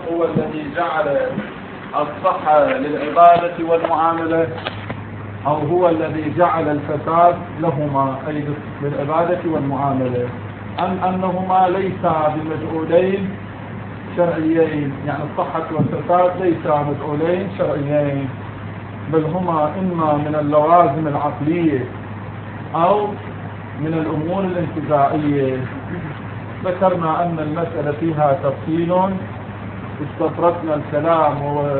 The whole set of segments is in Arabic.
هو الذي جعل الصحة للعبادة والمعاملة، أو هو الذي جعل الفساد لهما أي للعبادة والمعاملة، أم أنهما ليسا بمجعولين شرعيين؟ يعني الصحة والفساد ليسا مجعولين شرعيين، بل هما إما من اللوازم العقلية أو من الأمور الانتزاعية. ذكرنا أن المسألة فيها تفصيل، استطردنا الكلام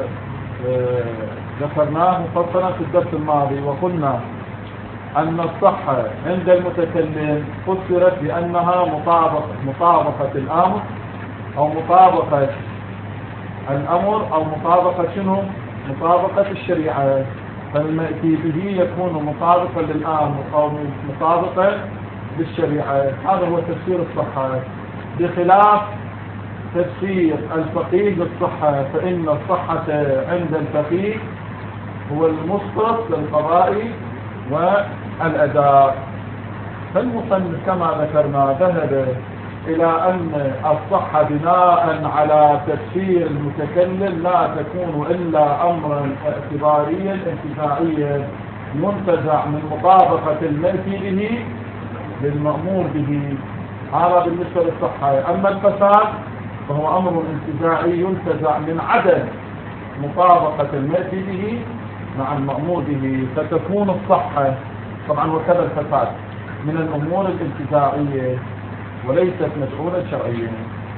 وذكرناه مفصلا في الدرس الماضي، وقلنا أن الصحة عند المتكلم فسرت بأنها مطابقة الأمر أو مطابقة الأمر أو مطابقة شنو؟ مطابقة الشريعة، فلما يأتي به يكون مطابقا للأمر أو مطابقا للشريعة. هذا هو تفسير الصحة، بخلاف تفسير الفقيه للصحة، فإن الصحة عند الفقيه هو المسقط للقضاء والأداء. فالمصنف كما ذكرنا ذهب إلى أن الصحة بناء على تفسير المتكلم لا تكون إلا أمرا اعتباريا انتزاعيا منتزع من مطابقة المأتي به للمأمور به. هذا بالنسبة للصحة. أما الفساد فهو أمر انتزاعي ينتزع من عدم مطابقة المأتي به مع المأمور به، فتكون الصحة طبعا وكذا الفساد من الأمور الانتزاعية وليست مجعولا شرعيا.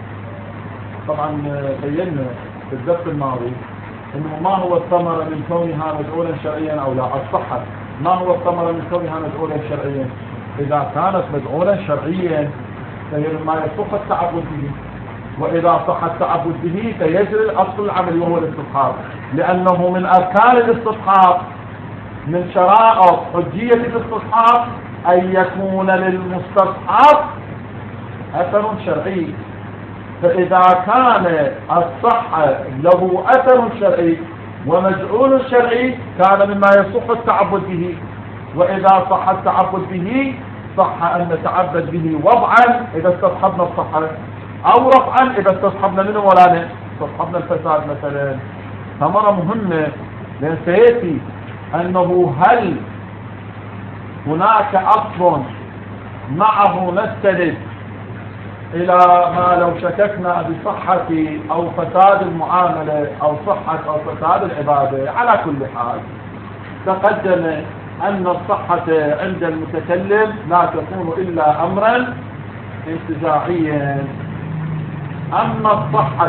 طبعا بينا في الدرس الماضي انه ما هو الثمرة من كونها مجعولا شرعيا او لا. الصحة ما هو الثمرة من كونها مجعولا شرعيا؟ اذا كانت مجعولا شرعيا فهي ما يصح التعبد به، واذا صح التعبد به فيجري الاصل العملي وهو الاستصحاب، لانه من اركان الاستصحاب من شرائط حجية الاستصحاب ان يكون للمستصحب أثر شرعي. فإذا كان الصحة له أثر شرعي ومجعول شرعي كان مما يصح التعبد به، وإذا صح التعبد به صح أن نتعبد به وضعا إذا استصحبنا الصحة، أو رفعا إذا استصحبنا منه ولا استصحبنا الفساد مثلا. ثمرة مهمة، لأن سيأتي أنه هل هناك أصل معه نستند إلى ما لو شككنا بصحة أو فساد المعاملة أو صحة أو فساد العبادة. على كل حال تقدم أن الصحة عند المتكلم لا تكون إلا أمرا انتزاعيا. أما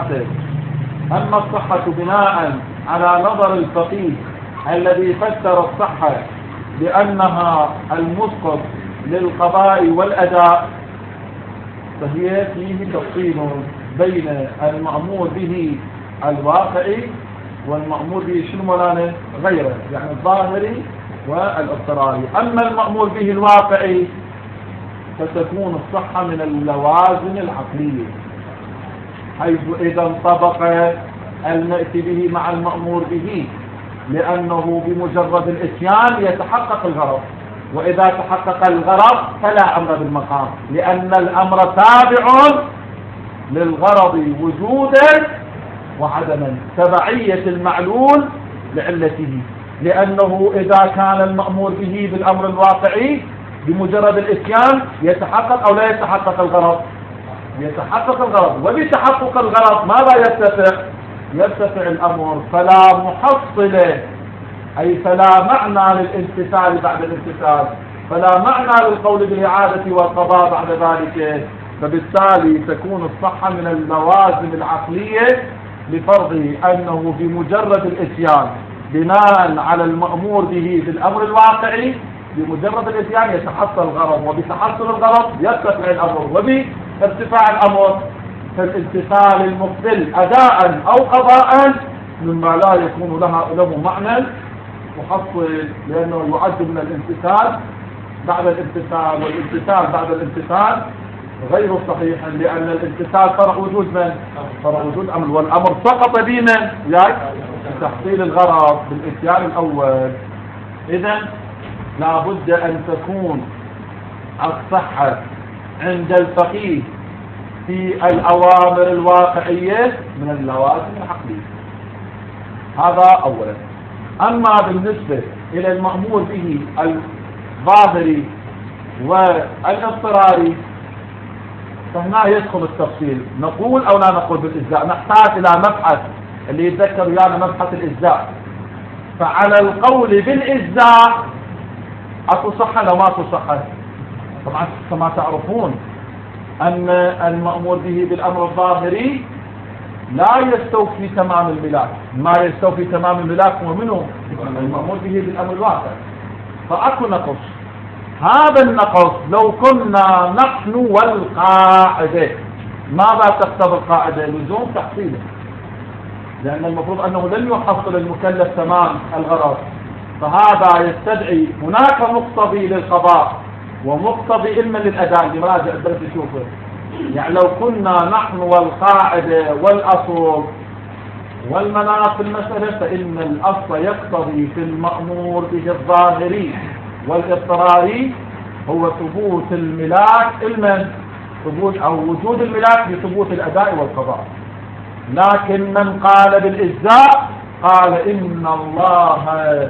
الصحة بناء على نظر الفقيه الذي فسر الصحة بأنها المسقط للقضاء والأداء، فهي فيه تفصيل بين المأمور به الواقعي والمأمور به شنو مولانا غيره، يعني الظاهري والاضطراري. أما المأمور به الواقعي فتكون الصحة من اللوازم العقلية، حيث إذا انطبق المأتي به مع المأمور به، لأنه بمجرد الإتيان يتحقق الغرض، وإذا تحقق الغرض فلا أمر بالمقام، لأن الأمر تابع للغرض وجودا وعدما، تبعية المعلول لعلته. لأنه إذا كان المأمور به بالأمر الواقعي بمجرد الإتيان يتحقق أو لا يتحقق الغرض؟ يتحقق الغرض، وبتحقق الغرض ماذا يرتفع الأمر، فلا محصل أي فلا معنى للامتثال بعد الامتثال، فلا معنى للقول بالإعادة والقضاء بعد ذلك. فبالتالي تكون الصحة من اللوازم العقلية لفرض أنه بمجرد الإتيان بناء على المأمور به بالأمر الواقعي، بمجرد الإتيان يتحصل الغرض، وبتحصل الغرض يرتفع الأمر، وبارتفاع الأمر فالامتثال المقبل أداء أو قضاء مما لا يكون له معنى محصل، لأنه يعد من الامتثال بعد الامتثال، والامتثال بعد الامتثال غير صحيح، لأن الامتثال فرع وجود من؟ فرع وجود أمر، والأمر سقط بمن؟ تحصيل الغرض بالإتيان الأول. إذن لابد أن تكون الصحة عند الفقيه في الأوامر الواقعية من اللوازم العقلية. هذا أولا. أما بالنسبة إلى المأمور به الظاهري والاضطراري فهنا يدخل التفصيل، نقول أو لا نقول بالإجزاء. نحتاج إلى مبحث اللي يتذكر ويانا مبحث الإجزاء. فعلى القول بالإجزاء أتصح لو ما تصح. طبعا كما تعرفون أن المأمور به بالأمر الظاهري لا يستوفي تمام الملاك. ما يستوفي تمام الملاك هو منه المأمور به بالأمر الواقع. فأكو نقص. هذا النقص لو كنا نحن والقاعدة. ماذا تقتضي القاعدة؟ لزوم تحصيله، لأن المفروض أنه لن يحصل المكلف تمام الغرض. فهذا يستدعي هناك مقتضي للقضاء ومقتضي علما للأداء. اللي مراجع الدرس يشوفه. يعني لو كنا نحن والقاعدة والأصول والمناط في المسألة فإن الأصل يقتضي في المأمور به الظاهري والاضطراري هو ثبوت الملاك علما، ثبوت أو وجود الملاك بثبوت الأداء والقضاء. لكن من قال بالإجزاء قال إن الله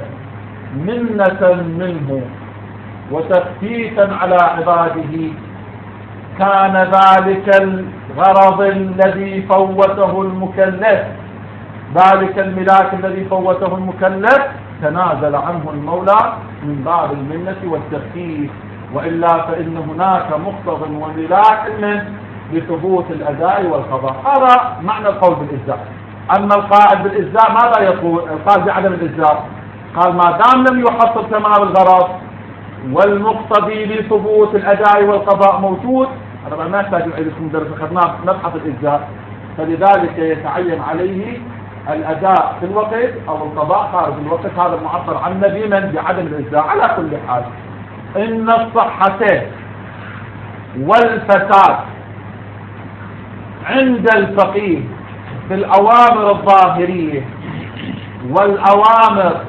منة منه وتخفيفا على عباده كان ذلك الغرض الذي فوته المكلف، ذلك الملاك الذي فوته المكلف تنازل عنه المولى من باب المنة والتخفيف، وإلا فإن هناك مقتضى وملاك لثبوت الأداء والقضاء. هذا معنى القول بالإجزاء. أما القائل بالإجزاء ماذا يقول؟ القائل بعدم الإجزاء قال ما دام لم يحصل تمام الغرض والمقتضي لثبوت الأداء والقضاء موجود. طبعا ما يحتاج إليكم درس أخذناه نبحث الإجزاء، فلذلك يتعين عليه الأداء في الوقت أو القضاء خارج الوقت. هذا المعبر عنه بمن بعدم الإجزاء. على كل حال إن الصحة والفساد عند الفقيه في الأوامر الظاهرية والأوامر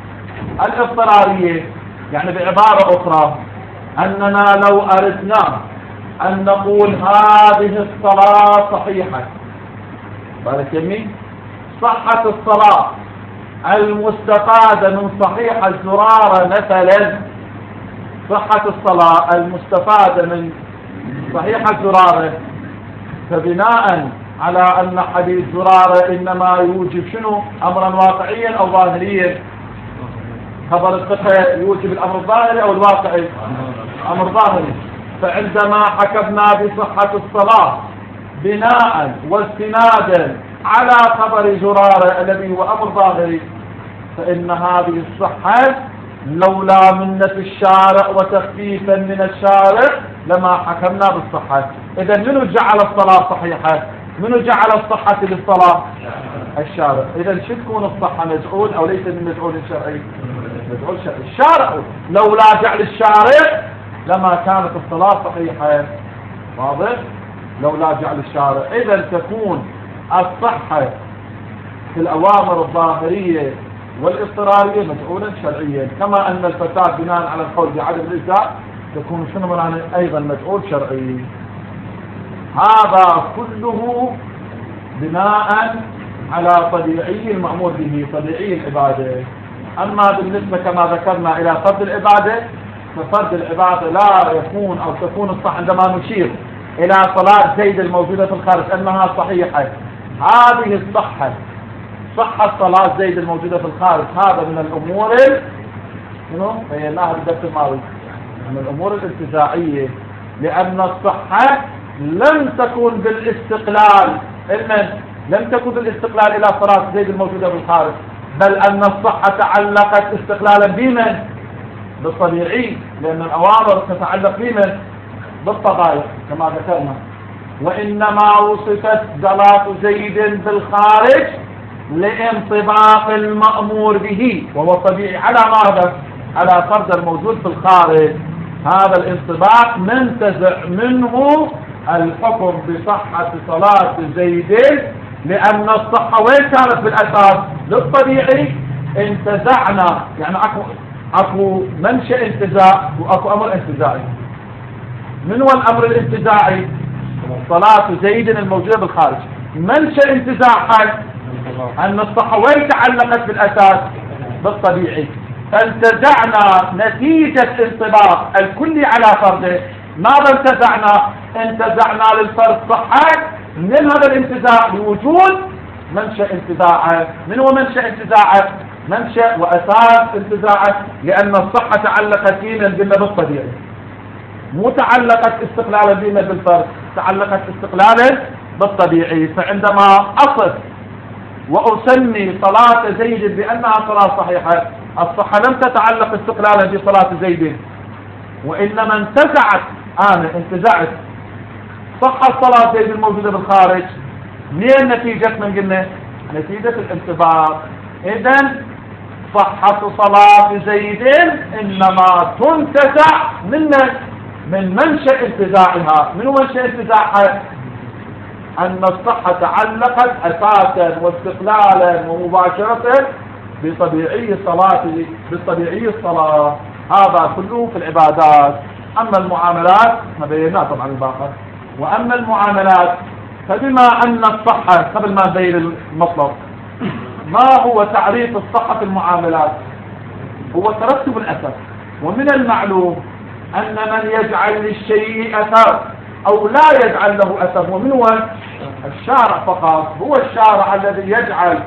الاضطرارية، يعني بعبارة أخرى أننا لو أردنا أن نقول هذه الصلاة صحيحة، بارك يمين، صحة الصلاة المستفادة من صحيح الزرارة مثلا، صحة الصلاة المستفادة من صحيح الزرارة، فبناء على أن حديث زرارة إنما يوجب شنو؟ أمرا واقعيا أو ظاهريا. خبر الفقه يوجب الأمر الظاهري أو الواقعي؟ أمر ظاهري. فعندما حكمنا بصحة الصلاة بناء واستنادا على خبر زرارة الذي هو أمر ظاهري، فإن هذه الصحة لولا منة الشارع وتخفيفا من الشارع لما حكمنا بالصحة. إذا منو جعل الصلاة صحيحة؟ منو جعل الصحة للصلاة؟ الشارع. إذا شو تكون الصحة؟ مجعول أو ليس من مجعول شرعي؟ مجعول شرعي. الشارع لولا جعل الشارع لما كانت الصلاة صحيحة. واضح؟ لولا جعل الشارع. إذا تكون الصحة في الأوامر الظاهرية والاضطرارية مجعولا شرعيا، كما أن الفساد بناء على القول بعدم الإجزاء تكون شنو معنى أيضا مجعول شرعي. هذا كله بناء على طبيعي المأمور به، طبيعي العبادة. أما بالنسبة كما ذكرنا إلى فرض العبادة، ففرض العبادة لا يكون أو تكون الصحة عندما نشير إلى صلاة زيد الموجودة في الخارج أنها صحيحة. هذه الصحة، صحة صلاة زيد الموجودة في الخارج، هذا من الأمور بيناها بالدرس الماضي، من الأمور الانتزاعية، لأن الصحة لم تكن بالاستقلال، لم تكن بالاستقلال إلى صلاة زيد الموجودة في الخارج، بل أن الصحة تعلقت استقلالا بمن؟ بالطبيعي، لأن الأوامر تتعلق بمن؟ بالطبائع كما ذكرنا. وإنما وصفت صلاة زيد بالخارج لانطباق المأمور به، وهو طبيعي على ماذا؟ على فرض الموجود في الخارج. هذا الانطباق منتزع منه الحكم بصحة صلاة زيد، لأن الصحة وين كانت بالأساس؟ للطبيعي. انتزعنا، يعني اكو منشأ انتزاع واكو امر انتزاعي. من هو الامر الانتزاعي؟ صلاة زيد الموجودة بالخارج. منشأ انتزاعها أن الصحة وين تعلقت بالأساس؟ بالطبيعي. فانتزعنا نتيجة انطباق الكلي على فرده. ماذا انتزعنا؟ انتزعنا للفرد صحة من هذا الانتزاع بوجود منشأ انتزاعه. من هو منشأ انتزاعه؟ منشأ وأساس انتزاعه، لأن الصحة تعلقت فينا بالطبيعي، مو تعلقت استقلالا بنا بالفرد، تعلقت استقلالا بالطبيعي. فعندما أصف وأسمي صلاة زيد بأنها صلاة صحيحة، الصحة لم تتعلق استقلالا بصلاة زيد، وإنما أنا انتزعت صحة صلاة زيد الموجودة بالخارج. منين نتيجة؟ من قلنا نتيجة الانطباق. إذن صحة صلاة زيد إنما تنتزع من منشأ انتزاعها. من هو منشأ انتزاعها؟ أن الصحة تعلقت أساسا واستقلالا ومباشرة بطبيعي الصلاة. هذا كله في العبادات. أما المعاملات ما بيناه طبعا الباقر. وأما المعاملات فبما أن الصحة، قبل ما نبين المطلب، ما هو تعريف الصحة في المعاملات؟ هو ترتب الأثر. ومن المعلوم أن من يجعل للشيء أثر أو لا يجعل له أثر، ومن هو الشارع فقط. هو الشارع الذي يجعل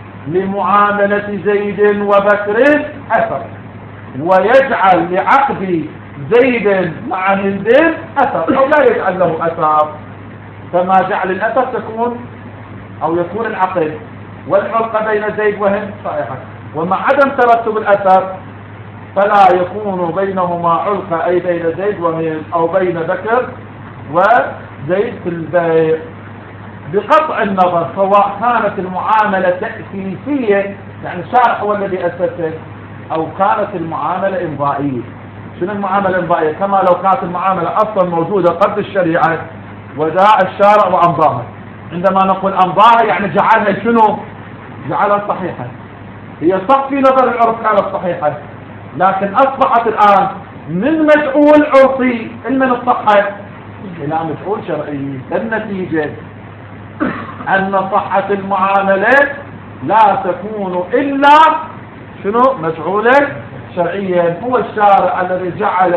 لمعاملة زيد وبكر أثر، ويجعل لعقد زيد مع هند أثر، أو لا يجعل له أثر. فما جعل الأثر يكون العقد والعلقة بين زيد وهند صحيحة. ومع عدم ترتب الأثر فلا يكون بينهما علقة، أي بين زيد وهند أو بين بكر وزيد في البيع. بقطع النظر سواء كانت المعاملة تأسيسية، يعني الشارع هو الذي أسسه، أو كانت المعاملة إمضائية. شنو المعاملة الإمضائية؟ كما لو كانت المعاملة أصلا موجودة قبل الشريعة وجاء الشارع وأمضاها. عندما نقول أمضاها يعني جعلها شنو؟ جعلها صحيحة. هي صح في نظر العرف كانت صحيحة، لكن أصبحت الآن من مفعول عرفي من الصحة إلى مفعول شرعي. النتيجة أن صحة المعاملة لا تكون إلا شنو؟ مفعولا شرعيا. هو الشارع الذي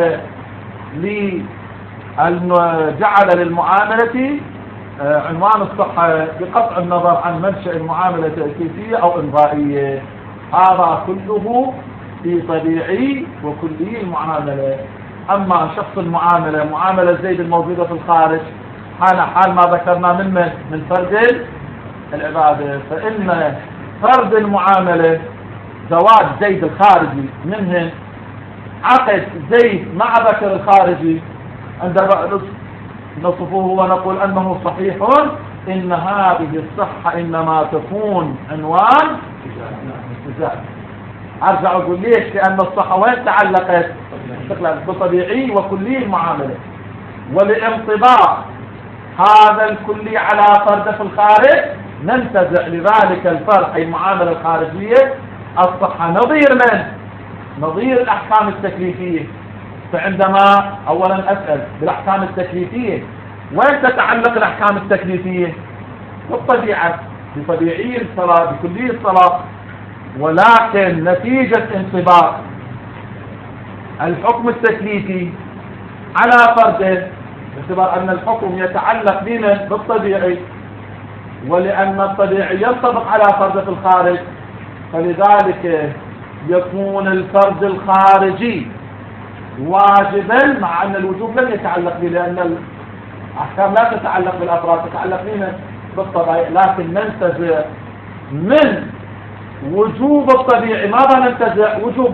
جعل للمعاملة عنوان الصحة بقطع النظر عن منشأ المعاملة تأسيسية أو إمضائية. هذا كله في طبيعي وكلي المعاملة. أما شخص المعاملة، معاملة زيد الموجودة في الخارج، حال ما ذكرنا من فرد العبادة. فإن فرد المعاملة زواج زيد الخارجي منه، عقد زيد مع بكر الخارجي، عندما نصفه ونقول أنه صحيح، إن هذه الصحة إنما تكون عنوان استزاء. أرجع أقول ليش؟ لأن الصحة وين تعلقت؟ بطبيعي وكلي المعاملة، ولانطباق هذا الكلي على فرد في الخارج ننتزع لذلك الفرد، أي المعاملة الخارجية، الصحة. نظير الأحكام التكليفية. فعندما أولا أسأل بالأحكام التكليفية، وين تتعلق الأحكام التكليفية؟ بالطبيعة، بطبيعي الصلاة، بكلي الصلاة. ولكن نتيجة انطباق الحكم التكليفي على فرده، باعتبار أن الحكم يتعلق بنا بالطبيعي، ولأن الطبيعي ينطبق على فرد في الخارج، فلذلك يكون الفرد الخارجي واجبا، مع أن الوجوب لم يتعلق به، لأن الأحكام لا تتعلق بالأفراد، تتعلق بنا بالطبيعي. لكن ننتزع من وجوب الطبيعي. ماذا ننتزع؟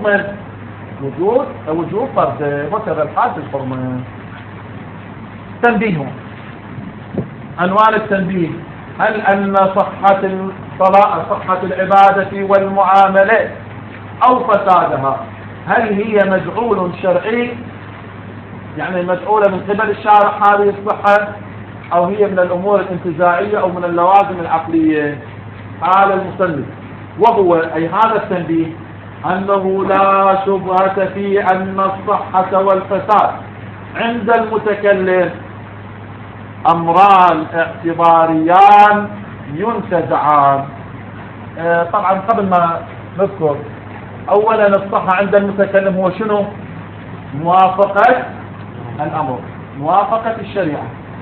وجوب فرد. وكذا الحال في الحرمة. تنبيه. عنوان التنبيه: هل أن صحة الصلاة، صحة العبادة والمعاملة أو فسادها، هل هي مجعول شرعي، يعني مجعولة من قبل الشارع هذه الصحة، أو هي من الأمور الانتزاعية أو من اللوازم العقلية؟ قال المصنف: وهو أي هذا التنبيه أنه لا شبهة في أن الصحة والفساد عند المتكلم أمران اعتباريان ينتزعان. طبعا قبل ما نذكر، أولا الصحة عند المتكلم هو شنو؟ موافقة الأمر، موافقة الشريعة.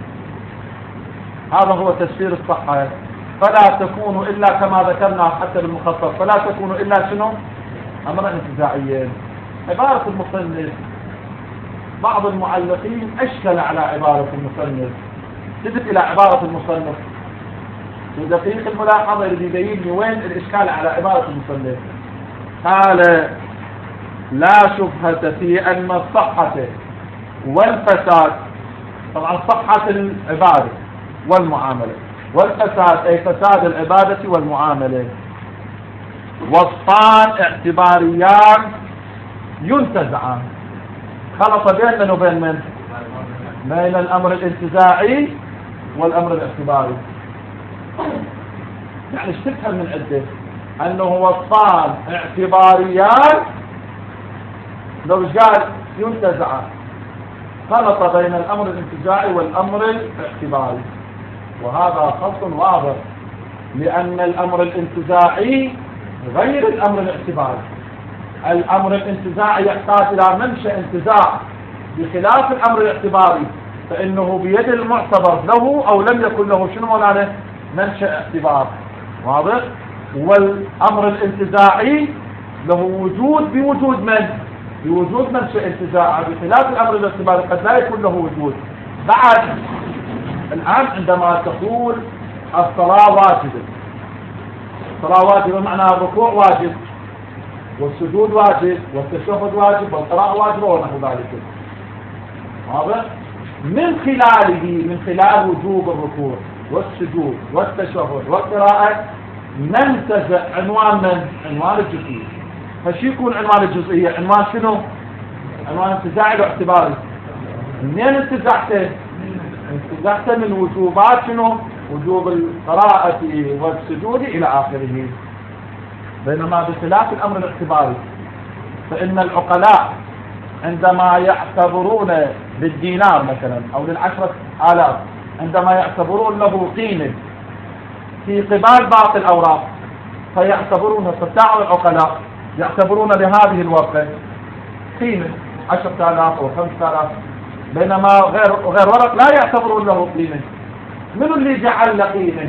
هذا هو تفسير الصحة. فلا تكون إلا كما ذكرنا حتى بالمخصص، فلا تكون إلا شنو؟ أمرا انتزاعيا. عبارة المصنف بعض المعلقين أشكل على عبارة المصنف، جئت إلى عبارة المصنف في دقيق الملاحظة اللي يبين لي وين الإشكال على عبارة المصنف. قال: لا شبهة في أن الصحة والفساد، طبعا صحة العبادة والمعاملة، والفساد أي فساد العبادة والمعاملة، وصفان اعتباريان ينتزعان. خلط بين من وبين من؟ بين الأمر الانتزاعي والأمر الاعتباري. يعني ايش تفهم من عده؟ أنه وصفان اعتباريان، لو قال ينتزعان، خلط بين الأمر الانتزاعي والأمر الاعتباري، وهذا خلط واضح، لأن الأمر الانتزاعي غير الأمر الاعتباري. الأمر الانتزاعي يحتاج إلى منشأ انتزاع، بخلاف الأمر الاعتباري فإنه بيد المعتبر له أو لم يكن له شنو مولانا؟ منشأ اعتبار. واضح؟ والأمر الانتزاعي له وجود بوجود من؟ بوجود منشأ انتزاع، بخلاف الأمر الاعتباري قد لا يكون له وجود. بعد الآن عندما تقول الصلاة واجبة، الصلاة واجبة معناها الركوع واجب، والسجود واجب، والتشهد واجب، والقراءة واجبة ونحو ذلك. واضح؟ من خلال وجوب الركوع والسجود والتشهد والقراءة ننتزع عنوان من؟ عنوان الجزئية. فشي يكون عنوان الجزئية؟ عنوان شنو؟ عنوان انتزاعي واعتباري. منين انتزعته؟ انتزعته من وجوبات شنو؟ وجوب القراءة والسجود إلى آخره. بينما بخلاف الأمر الاعتباري فإن العقلاء عندما يعتبرون بالدينار مثلا أو لل10,000، عندما يعتبرون له قيمة في قبال باقي الأوراق، فيعتبرون فتاع العقلاء يعتبرون لهذه الورقة قيمة 10,000 أو 5,000، بينما غير ورق لا يعتبرون له قيمة. من اللي جعل له قيمة؟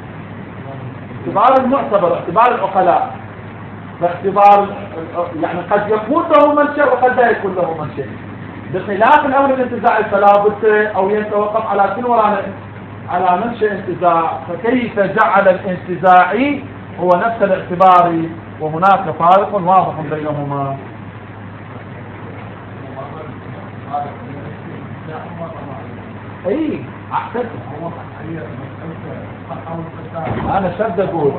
اعتبار المعتبر، اعتبار العقلاء. باعتبار يعني قد يكون له منشأ وقد لا يكون له منشأ، بخلاف الأمر الانتزاعي فلا بد أو يتوقف على كل وراء على منشأ انتزاع. فكيف جعل الانتزاعي هو نفس الاعتباري، وهناك فارق واضح بينهما. اي احسنت، انا شد اقول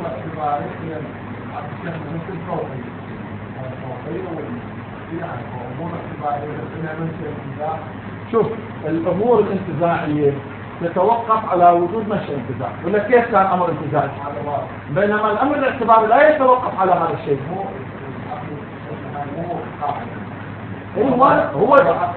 شوف، الامور الانتزاعيه يتوقف على وجود منشأ انتزاع، ولا كيف كان امر انتزاعي؟ بينما الامر الاعتباري لا يتوقف على هذا الشيء. هو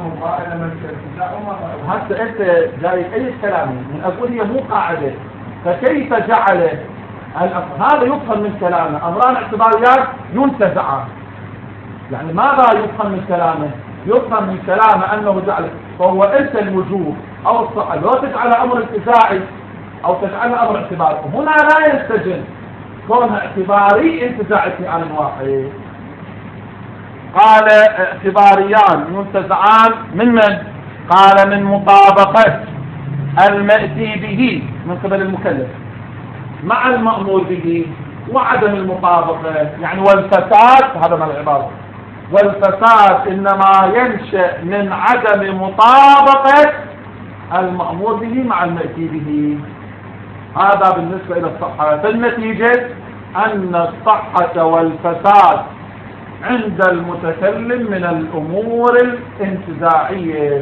هسه انت جاي اي كلام من اقول هي مو قاعده، فكيف جعل هذا يفهم من كلامه امران اعتباريات ينتزعان. يعني ماذا يفهم من كلامه؟ يفهم من كلامه انه جعل، فهو انت الوجوب او الصحه لو تجعل امر انتزاعي او تجعل امر اعتباري، هنا لا يستجن كونها اعتباري انتزاعي في آن واحد. قال اعتباريان منتزعان من؟ قال من مطابقة المأتي به من قبل المكلف مع المأمور به، وعدم المطابقة يعني والفساد، هذا ما العبارة، والفساد إنما ينشأ من عدم مطابقة المأمور به مع المأتي به. هذا بالنسبة إلى الصحة. فالنتيجة أن الصحة والفساد عند المتكلم من الأمور الانتزاعية.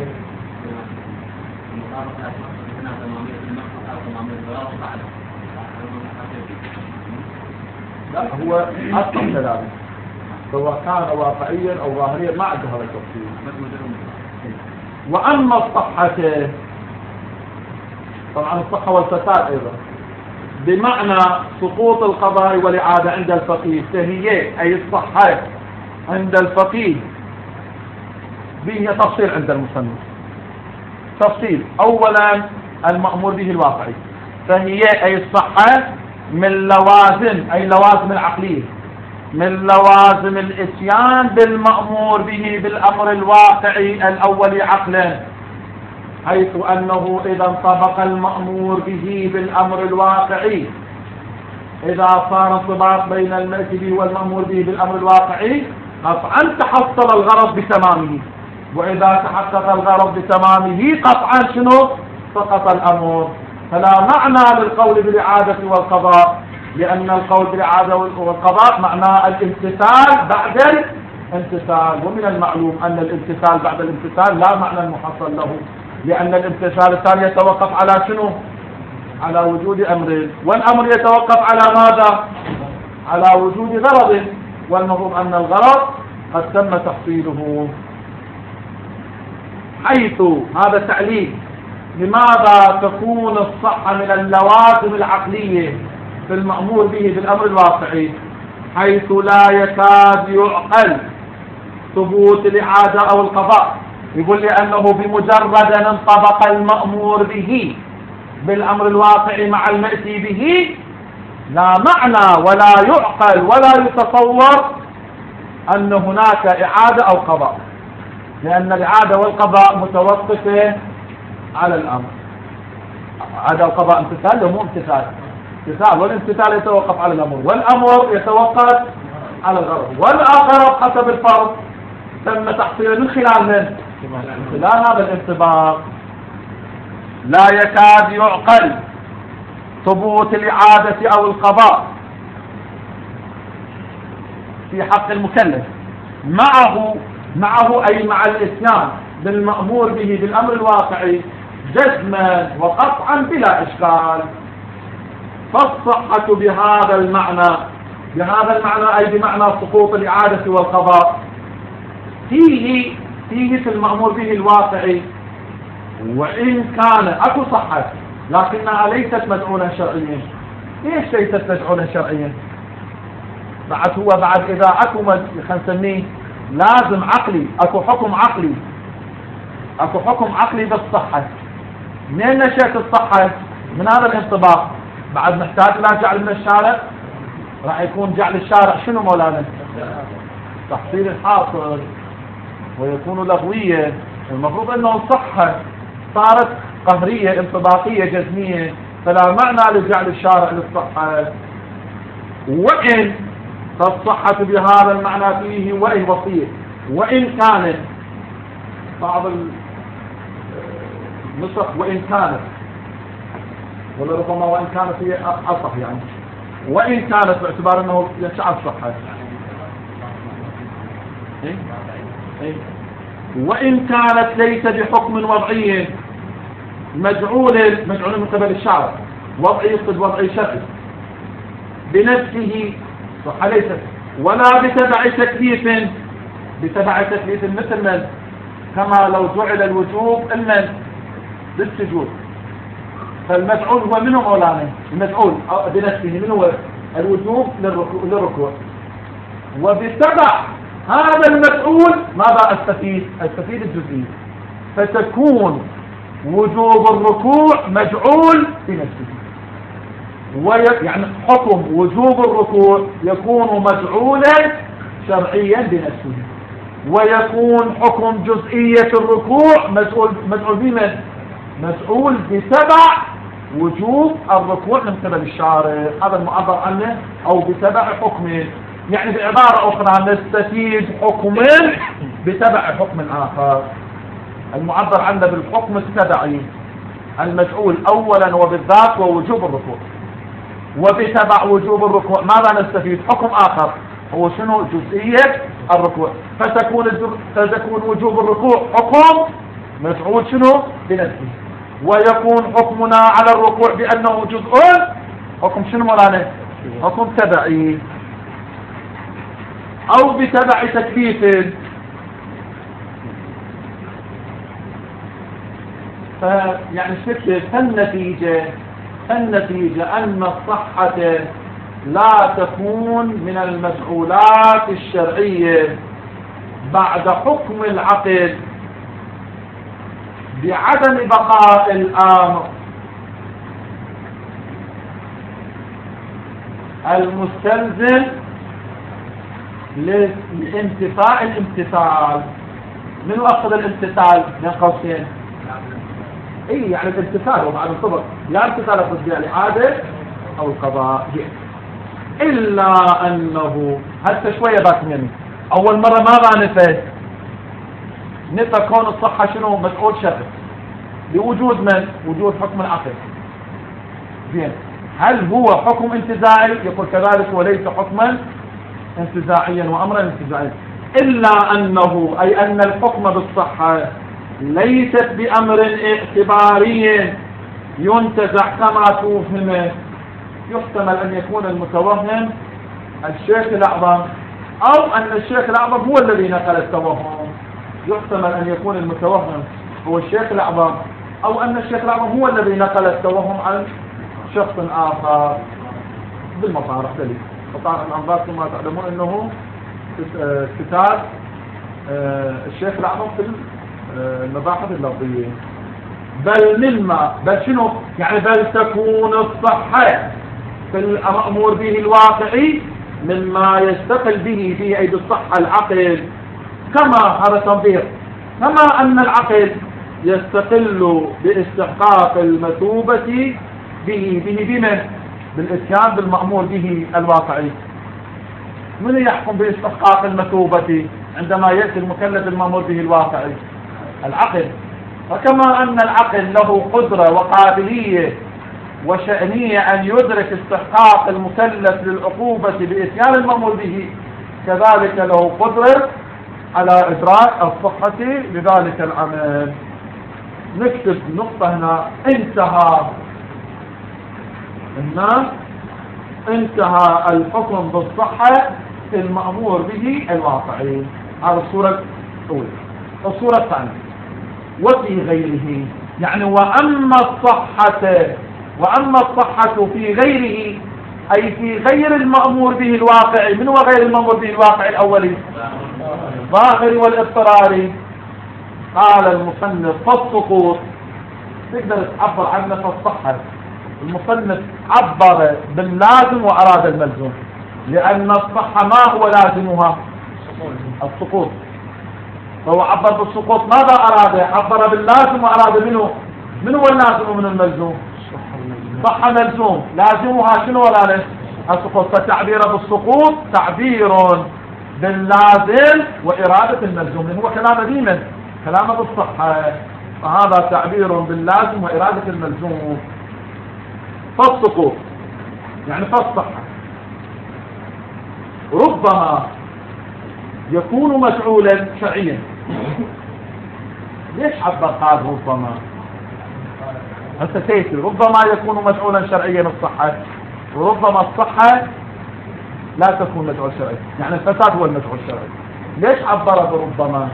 لا، هو أصلا كلامه سواء كان واقعيا أو ظاهريا ما عنده هذا التفصيل. وأما الصحة طبعا الصحة والفساد أيضا، بمعنى سقوط القضاء والإعادة عند الفقيه. فهي أي الصحة عند الفقيه به تفصيل عند المصنف. تفصيل أولا المأمور به الواقعي، فهي أي الصحة من لوازم، أي لوازم العقلية، من لوازم الإتيان بالمأمور به بالأمر الواقعي الأولي عقلا، حيث أنه إذا انطبق المأمور به بالأمر الواقعي، إذا صار انطباق بين المأتي به والمأمور به بالأمر الواقعي قطعا تحصل الغرض بتمامه، وإذا تحقق الغرض بتمامه قطعا شنو؟ سقط الأمر. فلا معنى للقول بالإعادة والقضاء، لأن القول بالإعادة والقضاء معناه الامتثال بعد الامتثال، ومن المعلوم أن الامتثال بعد الامتثال لا معنى المحصل له، لأن الامتثال الثاني يتوقف على شنو؟ على وجود أمر، والأمر يتوقف على ماذا؟ على وجود غرض، والمفروض أن الغرض قد تم تحصيله. حيث هذا تعليل لماذا تكون الصحة من اللوازم العقلية في المأمور به بالأمر الواقعي، حيث لا يكاد يعقل ثبوت الإعادة أو القضاء. يقول لأنه بمجرد أن انطبق المأمور به بالأمر الواقعي مع المأتي به لا معنى ولا يعقل ولا يتصور أن هناك إعادة أو قضاء، لأن الإعادة والقضاء متوقفة على الأمر. إعادة القضاء امتثال ومو امتثال، امتثال، والامتثال يتوقف على الأمر، والأمر يتوقف على الغرض، والغرض حسب الفرض تم تحصيله من خلال من خلال هذا الانطباق. لا يكاد يعقل ثبوت الإعادة أو القضاء في حق المكلف معه أي مع الإتيان بالمأمور به بالأمر الواقعي جزما وقطعا بلا إشكال. فالصحة بهذا المعنى أي بمعنى سقوط الإعادة والقضاء فيه في المأمور به الواقعي، وإن كان أكو صحة لكنها ليست مدعونا شرعيا. ليش ليست مدعونا شرعيا؟ بعد إذا أكو خلينا نسميه لازم عقلي، أكو حكم عقلي بالصحة. منين نشأت الصحة؟ من هذا الانطباق. بعد نحتاج لا جعل من الشارع، راح يكون جعل الشارع شنو مولانا؟ تحصيل الحاصل، ويكون لغوية. المفروض أنه الصحة صارت قهرية انطباقية جزمية، فلا معنى لجعل الشارع للصحة. وإن فالصحة بهذا المعنى فيه وإن وصية، وإن كانت بعض النسخ وإن كانت، ولا ربما وإن كانت هي أصح، يعني وإن كانت باعتبار أنه يشع الصحة. وإن كانت ليس بحكم وضعي مجعول من قبل الشارع، وضعي يقصد وضعي شرعي بنفسه صحة ليست، ولا بتبع تكليف مثل من كما لو جعل الوجوب بالسجود، فالمفعول هو منه مولانا، المفعول بنفسه من هو الوجوب للركوع، وبتبع هذا المفعول ماذا استفيد الجزئي، فتكون وجوب الركوع مجعول بنفسه، يعني حكم وجوب الركوع يكون مجعولا شرعيا بنفسه، ويكون حكم جزئية الركوع مجعول بمن؟ مجعول بتبع وجوب الركوع من قبل الشارع، هذا المعبر عنه، أو بتبع حكم، يعني بعبارة أخرى نستفيد حكم بتبع حكم آخر. المعبر عنه بالحكم التبعي المجعول أولا وبالذات ووجوب الركوع، وبتبع وجوب الركوع ماذا نستفيد؟ حكم آخر هو شنو؟ جزئية الركوع، فتكون وجوب الركوع حكم مفعول شنو؟ بنفسه، ويكون حكمنا على الركوع بأنه جزء حكم شنو مولانا؟ حكم تبعي أو بتبع تكليف. فيعني شكل فالنتيجة أن الصحة لا تكون من المسؤولات الشرعية بعد حكم العقل بعدم بقاء الأمر المستلزم لانتفاء الامتثال. من أخذ الامتثال من قوسين؟ يعني الامتثال وبعد الصبر لا امتثال أخذ بها الإعادة أو القضاء، إلا أنه هسه شوية باكمني. أول مرة ما نفى كون الصحة شنو مسؤول شرعي بوجود من؟ وجود حكم العقل. زين، هل هو حكم انتزاعي؟ يقول كذلك وليس حكما انتزاعيا وأمرا انتزاعيا، إلا أنه أي أن الحكم بالصحة ليست بأمر اعتباري ينتزع كما توهم. يحتمل أن يكون المتوهم الشيخ الأعظم، أو أن الشيخ الأعظم هو الذي نقل التوهم. يحتمل أن يكون المتوهم هو الشيخ الأعظم، أو أن الشيخ الأعظم هو الذي نقل التوهم عن شخص آخر بالمطارح دليل. مطارح الأنظار كما تعلمون أنه كتاب الشيخ الأعظم في المباحث اللفظية. بل شنو يعني بل تكون الصحة في المأمور به الواقعي مما يستقل به أي بالصحة العقل، كما هذا تنظير، كما أن العقل يستقل باستحقاق المثوبة بمن؟ بالإتيان بالمأمور به الواقعي. من يحكم باستحقاق المثوبة عندما يأتي المكلف المأمور به الواقعي؟ العقل. وكما أن العقل له قدرة وقابلية وشأنية أن يدرك استحقاق المكلف للعقوبة بإتيان المأمور به، كذلك له قدرة على إدراك الصحة لذلك العمل. نكتب نقطة هنا: انتهى الحكم بالصحة في المأمور به الواقعي. هذا الصورة الأولى. الصورة الثانية: وفي غيره، يعني وأما الصحة في غيره، أي في غير المأمور به الواقعي. من هو غير المأمور به الواقعي الأولي؟ الظاهر والاضطراري. قال المصنف: فالسقوط تقدر تعبر عنه فالصحة. المصنف عبر باللازم وأراد الملزوم، لأن الصحة ما هو لازمها؟ السقوط. فهو عبر بالسقوط، ماذا أراد؟ عبر باللازم وأراد منه. من هو اللازم ومن الملزوم؟ صحة ملزوم، لازمها شنو ولا لا؟ السقوط. فالتعبير بالسقوط تعبير باللازم وإرادة الملزوم، لأن هو كلام ديما كلام بالصحة، فهذا تعبير باللازم وإرادة الملزوم. فالسقوط يعني فالصحة ربما يكون مفعولا شرعيا. ليش عبر قال ربما؟ هسه سيتي ربما يكون مفعولا شرعيا الصحة، وربما الصحة لا تكون مفعول شرعي، يعني الفساد هو المفعول الشرعي. ليش عبر بربما؟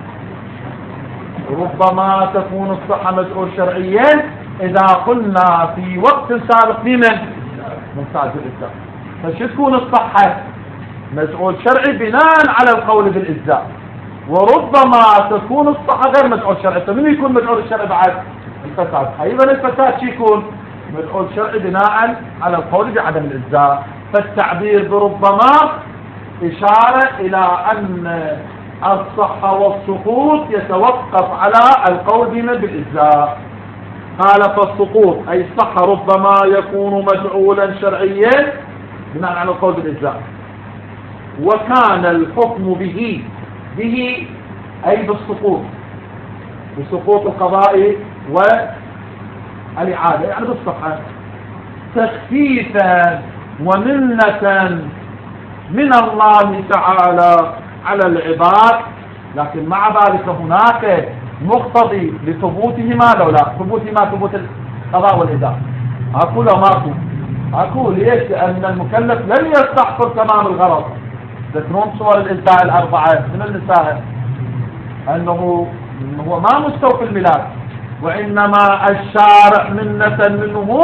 ربما تكون الصحة مفعول شرعيا إذا قلنا في وقت سابق من ساعة الإجزاء. فشو تكون الصحة؟ مفعول شرعي بناء على القول بالإجزاء، وربما تكون الصحة غير مفعول شرعي. فمن يكون مفعول الشرعي بعد؟ الفساد. أيضا الفساد شو يكون؟ مفعول شرعي بناء على القول بعدم الإجزاء. فالتعبير بربما إشارة إلى أن الصحة والسقوط يتوقف على القول بالإجزاء. قال: فالسقوط أي الصحة ربما يكون مفعولا شرعيا بناء على القول بالإجزاء، وكان الحكم به أي بالسقوط، بسقوط القضاء والإعادة يعني بالصحة، تخفيفا ومنة من الله تعالى على العباد. لكن مع ذلك هناك مقتضي لثبوتهما لو لا ثبوتهما، ثبوت القضاء والإداء. أقول ماكو أقول ليش؟ لأن المكلف لن يستحضر تمام الغرض. تذكرون صور الإجزاء الأربعة من النساء أنه هو ما مستوفي الميلاد، وإنما الشارع منة منه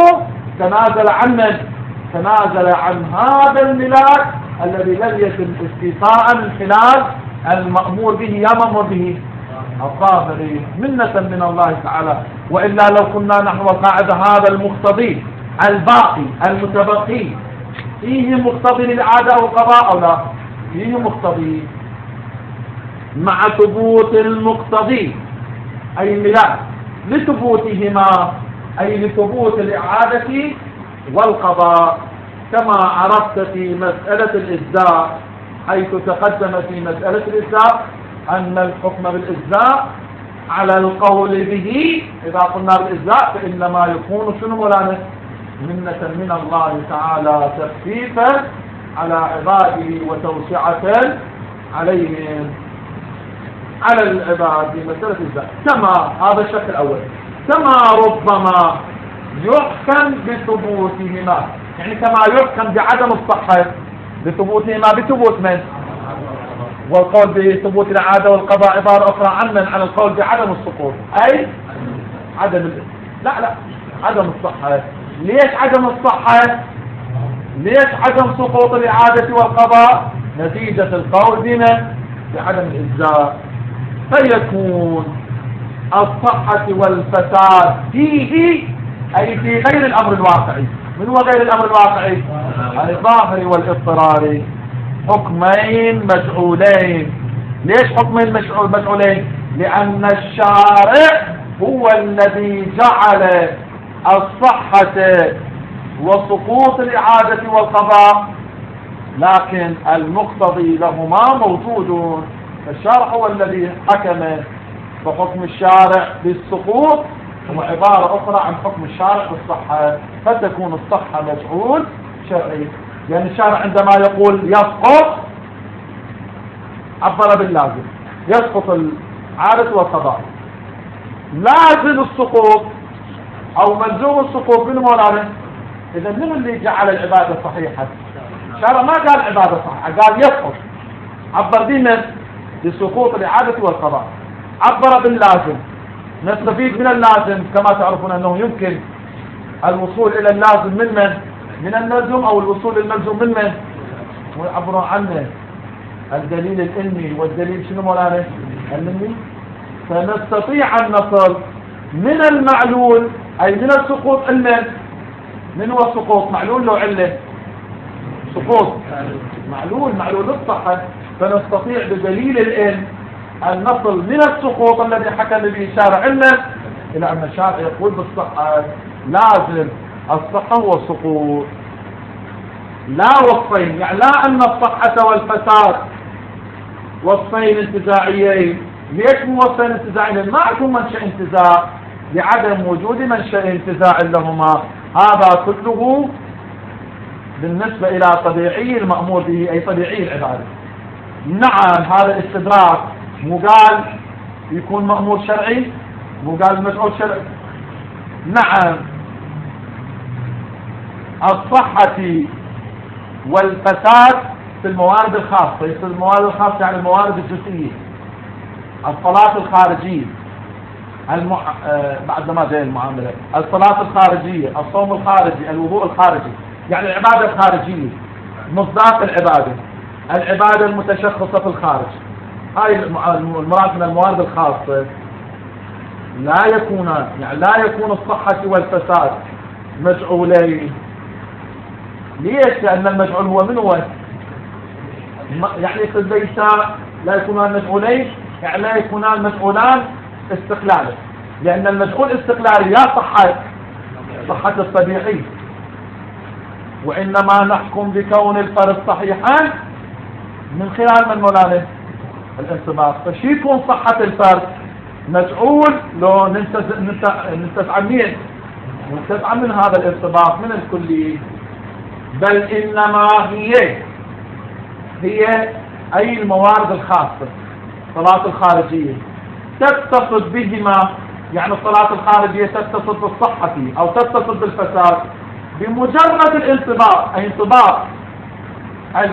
تنازل عن هذا الملاك الذي لم يتم استيفاء من خلال المأمور به يا مأمور به الظاهري منة من الله تعالى. وإلا لو كنا نحو قاعدة هذا المقتضي الباقي المتبقي فيه مقتضي للعادة أو القضاء أو لا؟ فيه مقتضي مع ثبوت المقتضي أي الملاك لثبوتهما أي لثبوت الإعادة والقضاء، كما عرفت في مسألة الإجزاء حيث تقدم في مسألة الإجزاء أن الحكم بالإجزاء على القول به إذا قلنا بالإجزاء فإنما يكون شنو مولانا؟ منة من الله تعالى تخفيفا على عباده وتوسعة عليهم على العباد في مسألة الإجزاء. كما هذا الشكل الأول، كما ربما يحكم بثبوتهما، يعني كما يحكم بعدم الصحة بثبوتهما بثبوت من؟ والقول بثبوت العادة والقضاء عبارة أخرى عن القول بعدم السقوط أي عدم الصحة. ليش عدم الصحة؟ ليش عدم سقوط الإعادة والقضاء؟ نتيجة القول بما بعدم الإجزاء، فيكون الصحة والفساد فيه أي في غير الأمر الواقعي. من هو غير الأمر الواقعي؟ الظاهر والاضطراري، حكمين مجعولين. ليش حكمين مجعولين؟ لأن الشارع هو الذي جعل الصحة وسقوط الإعادة والقضاء، لكن المقتضي لهما موجود. الشارع هو الذي حكم، فحكم الشارع بالسقوط هو عبارة أخرى عن حكم الشارع بالصحة، فتكون الصحة مجعول شرعي. يعني الشارع عندما يقول يسقط عبر باللازم، يسقط العادة والقضاء. لازم السقوط أو ملزوم السقوط من مولانا؟ إذا من اللي جعل العبادة صحيحة؟ الشارع ما قال عبادة صحيحة، قال يسقط، عبر دينا بسقوط الإعادة والقضاء، عبر باللازم. نستفيد من اللازم كما تعرفون أنه يمكن الوصول إلى اللازم من الملزوم، أو الوصول للملزوم من ويعبرون عنه الدليل العلمي والدليل شنو مولانا؟ العلمي. فنستطيع أن نصل من المعلول أي من السقوط علما. من هو السقوط؟ معلول لو علة سقوط معلول الصحة. فنستطيع بدليل العلم أن نصل من السقوط الذي حكم به الشارع علما إلى أن الشارع يقول بالصحة. لازم الصحة والسقوط، لا وصفين، يعني لا أن الصحة والفساد وصفين انتزاعيين. ليش مو وصفين انتزاعيين؟ ما يكون منشأ انتزاع لعدم وجود منشأ انتزاع لهما. هذا كله بالنسبة إلى طبيعي المأمور به أي طبيعي العبادة. نعم هذا الاستدراك مو قال يكون مأمور شرعي، مو قال مجعول شرعي. نعم الصحة والفساد في الموارد الخاصة، في الموارد الخاصة يعني الموارد الجزئية، الصلاة الخارجية بعد ما جاء المعاملة، الصلاة الخارجية، الصوم الخارجي، الوضوء الخارجي، يعني العبادة الخارجية مصداق العبادة المتشخصة في الخارج. هاي المراد من الموارد الخاصة لا يكون الصحة والفساد مجعولين. ليش؟ لأن المجعول هو من هو؟ يعني في البيساء لا يكونان مجعولين، يعني لا يكونان مجعولان استقلالا، لأن المجعول استقلالي لا صحة الطبيعي، وإنما نحكم بكون الفرد صحيحا من خلال من مولانا؟ الانطباق. فشي يكون صحة الفرد مجعول لو ننتزع من هذا الانطباق من الكلي، بل إنما هي أي الموارد الخاصة. الصلاة الخارجية تتصل بهما، يعني الصلاة الخارجية تتصل بالصحة أو تتصل بالفساد بمجرد الانطباق، أي انطباق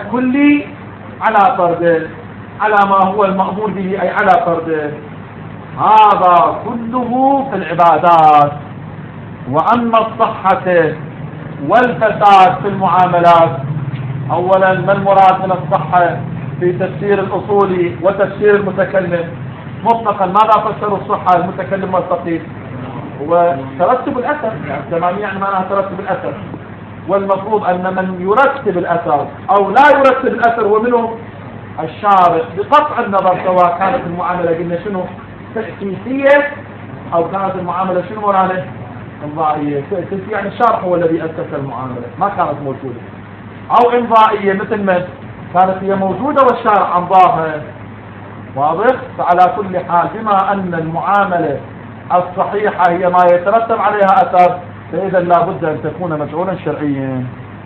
الكلي على فرده، على ما هو المأمور به أي على فرده. هذا كله في العبادات. وأما الصحة والفساد في المعاملات، أولا ما المراد من الصحة في تفسير الأصولي وتفسير المتكلم مطلقا؟ ماذا فسر الصحة المتكلم والفقيه؟ هو ترتب الأثر، يعني تمام، يعني معناها ترتب الأثر. والمفروض أن من يرتب الأثر أو لا يرتب الأثر ومنه الشارع، بقطع النظر سواء كانت المعاملة قلنا شنو تأسيسية أو كانت المعاملة شنو مولانا إمضائية. يعني الشارع هو الذي أسس المعاملة، ما كانت موجودة، أو إمضائية مثل ما كانت هي موجودة والشارع أمضاها. واضح؟ فعلى كل حال بما أن المعاملة الصحيحة هي ما يترتب عليها أثر، فإذا لا بد أن تكون مجعولا شرعيا.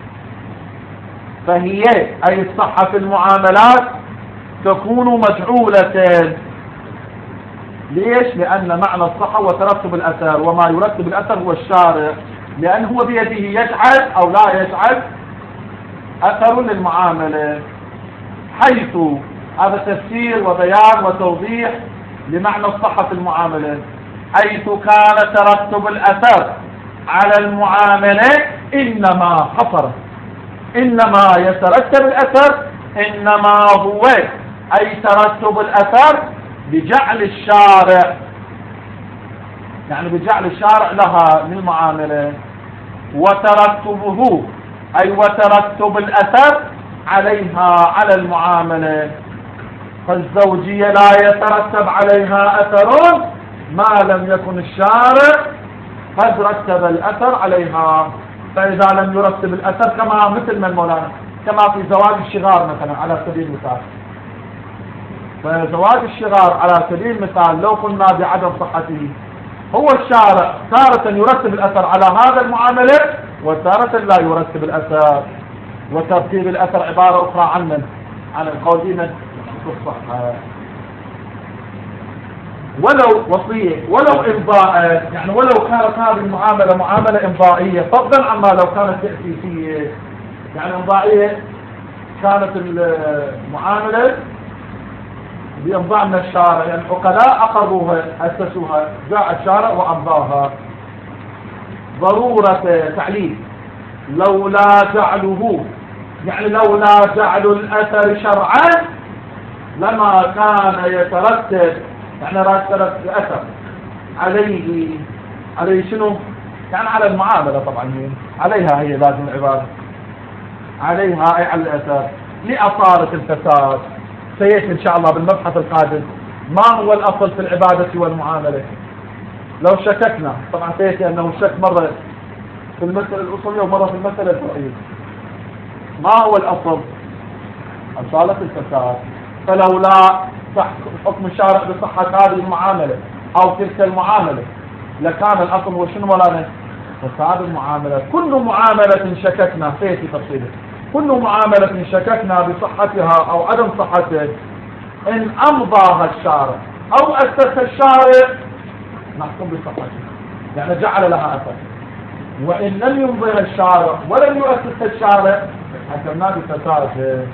فهي أي الصحة في المعاملات تكون مجعولة. ليش؟ لأن معنى الصحة هو ترتب الأثر، وما يرتب الأثر هو الشارع، لأن هو بيده يجعل أو لا يجعل أثر للمعاملة. حيث هذا تفسير وبيان وتوضيح لمعنى الصحة في المعاملة، حيث كان ترتب الأثر على المعاملة إنما حصر، إنما يترتب الأثر إنما هو أي ترتب الأثر بجعل الشارع، يعني بجعل الشارع لها للمعاملة، وترتبه أي وترتب الأثر عليها على المعاملة. فالزوجية لا يترتب عليها أثر ما لم يكن الشارع قد رتب الأثر عليها. فإذا لم يرتب الأثر كما مثل من مولانا كما في زواج الشغار مثلا على سبيل المثال، فزواج الشغار على سبيل المثال لو قلنا بعدم صحته، هو الشارع تارة يرتب الأثر على هذا المعاملة وتارة لا يرتب الأثر. وترتيب الأثر عبارة أخرى عن القول بمن في الصحة. ولو وصية ولو إمضاء، يعني ولو كانت هذه المعاملة معاملة إمضائية فضلا عما لو كانت تأسيسية. يعني إمضائية كانت المعاملة بإمضاء من الشارع، يعني العقلاء أقروها أسسوها، جاء الشارع وأمضاها. ضرورة تعليل لولا جعله، يعني لولا جعل الأثر شرعا لما كان يترتب، يعني رتب الأثر عليه شنو؟ يعني على المعاملة طبعا، عليها هي لازم العبادة عليها أي على الأثر لأصالة الفساد. سيأتي إن شاء الله بالمبحث القادم ما هو الأصل في العبادة والمعاملة. لو شككنا طبعا سيأتي أنه الشك مرة في المسألة الأصولية ومرة في المسألة الفرعية. ما هو الأصل؟ أصالة الفساد. فلولا حكم الشارع بصحة هذه المعاملة أو تلك المعاملة لكان الأصل هو شنو مولانا؟ فساد المعاملة. كل معاملة شككنا سيأتي تفصيله، كل معاملة شككنا بصحتها أو عدم صحتها إن أمضاها الشارع أو أسس الشارع نحكم بصحتها، يعني جعل لها أثر. وإن لم يمضيها الشارع ولم يؤسس الشارع حكمنا بفسادها.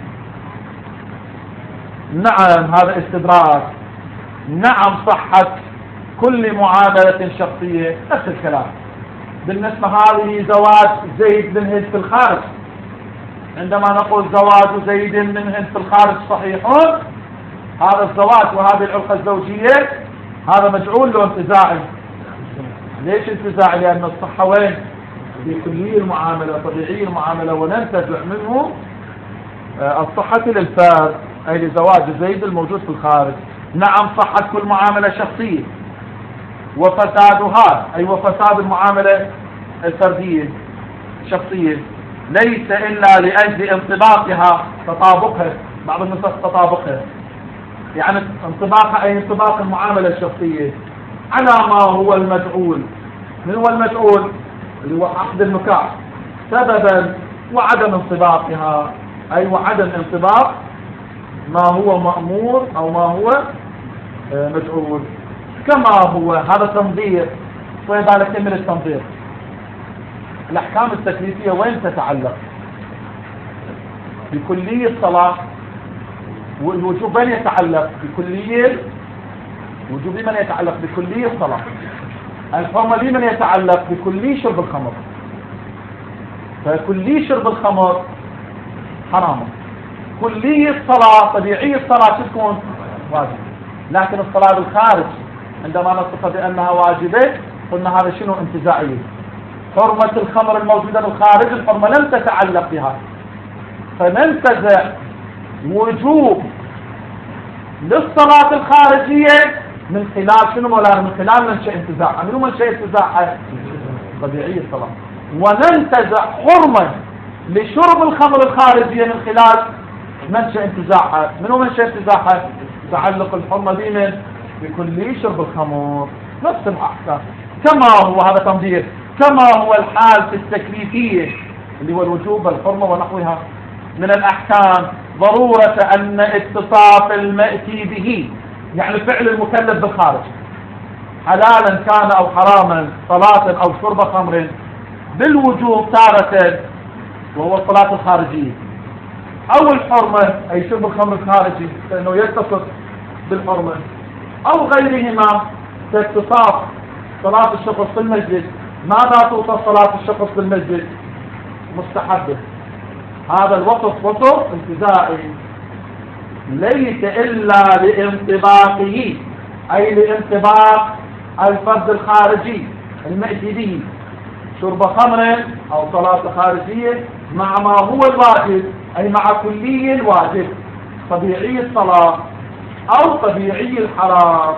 نعم هذا استدراك. نعم صحة كل معاملة شخصية نفس الكلام. بالنسبة هذه زواج زيد بن هند في الخارج، عندما نقول زواج زيد بن هند في الخارج صحيح، هذا الزواج وهذه العلاقة الزوجية هذا مجعول له انتزاعي. ليش انتزاعي؟ لأن الصحة وين؟ في كلية المعاملة طبيعي المعاملة، وننتزع منه الصحة للفرد أي لزواج زيد الموجود في الخارج. نعم صحة كل معاملة شخصية، وفسادها أي وفساد المعاملة الفردية الشخصية ليس إلا لأجل انطباقها تطابقها، بعض النسخ تطابقها، يعني انطباقها أي انطباق المعاملة الشخصية على ما هو المجعول. من هو المجعول؟ اللي هو عقد النكاح سببا وعدم انطباقها، أي وعدم انطباق ما هو مأمور أو ما هو مجعول. كما هو هذا تنظير. طيب على كمل التنظير، الأحكام التكليفية وين تتعلق؟ بكلية الصلاة. والوجوب وين يتعلق؟ بكلية وجوب لمن يتعلق بكلية الصلاة. الحرمة لمن يتعلق بكلية شرب الخمر، فكلية شرب الخمر حرام. كلية صلاة طبيعية الصلاة تكون واجب، لكن الصلاة بالخارج عندما نصف بأنها واجبة قلنا هذا شنو؟ انتزاعية. حرمة الخمر الموجودة بالخارج الحرمة لم تتعلق بها، فننتزع وجوب للصلاة الخارجية من خلال شنو مولانا؟ من خلال منشأ انتزاعها. منو منشأ انتزاعها؟ طبيعية الصلاة. وننتزع حرمة لشرب الخمر الخارجية من خلال منشأ انتزاعها. منو منشأ انتزاعها؟ تعلق الحرمة بمن؟ بكل شرب الخمر. نفس الأحكام كما هو، هذا تنظير، كما هو الحال في التكليفية اللي هو الوجوب والحرمة ونحوها من الأحكام. ضرورة أن اتصاف المأتي به، يعني فعل المكلف بالخارج حلالا كان أو حراما، صلاة أو شرب خمر، بالوجوب تارة وهو الصلاة الخارجية، أو الحرمة أي شرب الخمر الخارجي لأنه يتصف بالحرمة، أو غيرهما كاتصاف صلاة الشخص في المسجد. ماذا توصف صلاة الشخص في المسجد؟ مستحبة. هذا الوصف وصف انتزاعي ليس إلا لانطباقه، أي لانطباق الفرد الخارجي المأتي به، شرب خمر أو صلاة خارجية مع ما هو الواجب، أي مع كلي الواجب، طبيعي الصلاة أو طبيعي الحرام.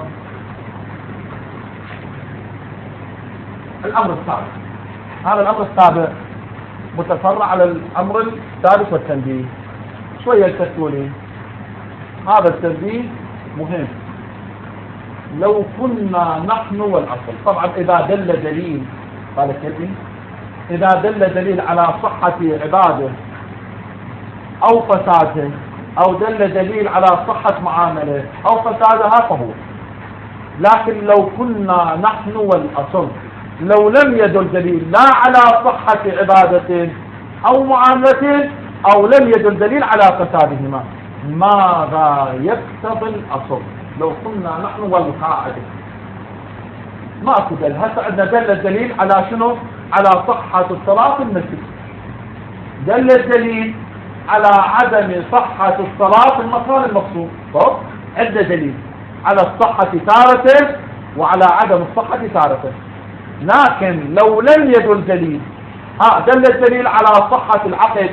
الأمر السابع، هذا الأمر السابع متفرع على الأمر الثالث والتنبيه. شوية التسولين، هذا التنبيه مهم. لو كنا نحن والأصل، طبعا إذا دل دليل، قال كذي، إذا دل دليل على صحة عباده أو فساده، أو دل دليل على صحة معامله أو فسادها فهو. لكن لو كنا نحن والأصل، لو لم يدل دليل لا على صحة عبادة أو معاملة، أو لم يدل دليل على فسادهما، ماذا يقتضي الأصل؟ لو كنا نحن والقاعدة ماكو دليل. هسه عندنا دل الدليل على شنو؟ على صحة الصلاة في المسجد، دل الدليل على عدم صحة الصلاة في المكان المقصود. طب عندنا دليل على الصحة تارة وعلى عدم الصحة تارة. لكن لو لم يدل دليل، دل الدليل على صحة العقد